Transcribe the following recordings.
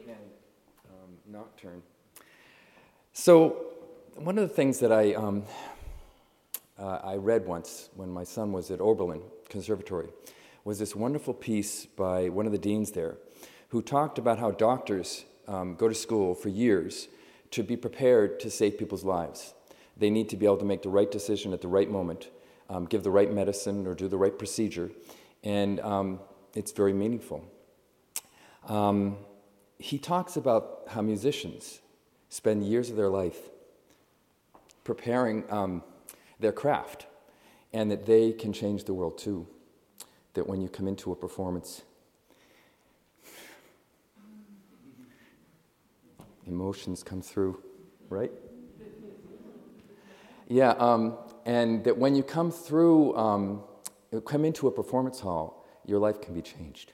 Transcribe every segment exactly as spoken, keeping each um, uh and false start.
can um, not turn. So, one of the things that I um, uh, I read once when my son was at Oberlin Conservatory was this wonderful piece by one of the deans there, who talked about how doctors um, go to school for years to be prepared to save people's lives. They need to be able to make the right decision at the right moment, um, give the right medicine or do the right procedure, and um, it's very meaningful. Um, he talks about how musicians spend years of their life preparing um, their craft, and that they can change the world too. That when you come into a performance, emotions come through, right? Yeah, um, and that when you come through, um, come into a performance hall, your life can be changed.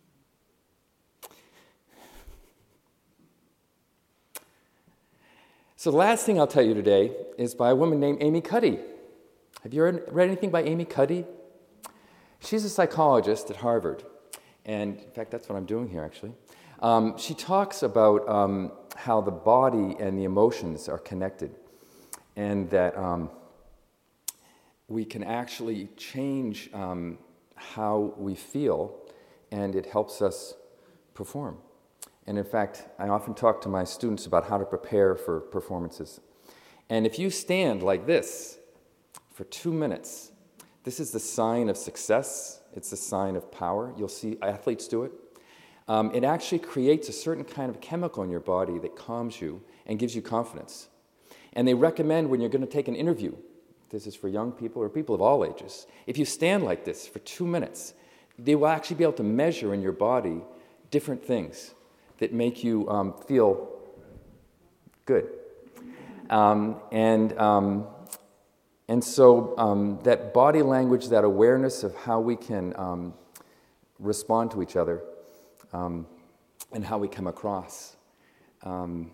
So the last thing I'll tell you today is by a woman named Amy Cuddy. Have you read anything by Amy Cuddy? She's a psychologist at Harvard, and in fact, that's what I'm doing here, actually. Um, she talks about um, how the body and the emotions are connected, and that um, we can actually change um, how we feel, and it helps us perform. And in fact, I often talk to my students about how to prepare for performances. And if you stand like this for two minutes, this is the sign of success. It's a sign of power. You'll see athletes do it. Um, it actually creates a certain kind of chemical in your body that calms you and gives you confidence. And they recommend when you're going to take an interview, this is for young people or people of all ages, if you stand like this for two minutes, they will actually be able to measure in your body different things that make you um, feel good. Um, and um, and so um, that body language, that awareness of how we can um, respond to each other um, and how we come across. Um,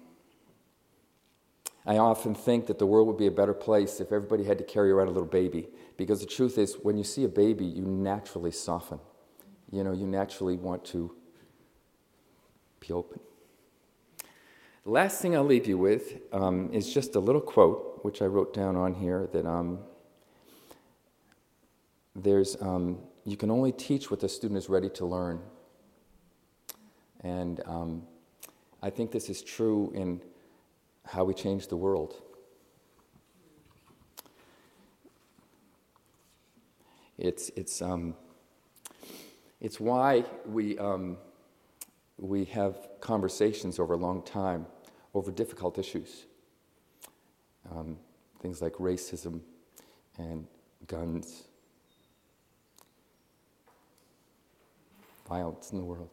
I often think that the world would be a better place if everybody had to carry around a little baby, because the truth is, when you see a baby, you naturally soften. You know, you naturally want to be open. The last thing I'll leave you with um, is just a little quote, which I wrote down on here, that um, there's, um, you can only teach what the student is ready to learn. And um, I think this is true in how we change the world. It's, it's, um, it's why we... Um, We have conversations over a long time over difficult issues. Um, things like racism and guns, violence in the world.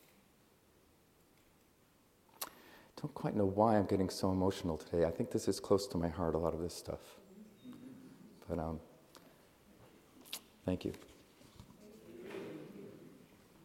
Don't quite know why I'm getting so emotional today. I think this is close to my heart, a lot of this stuff. But um, thank you.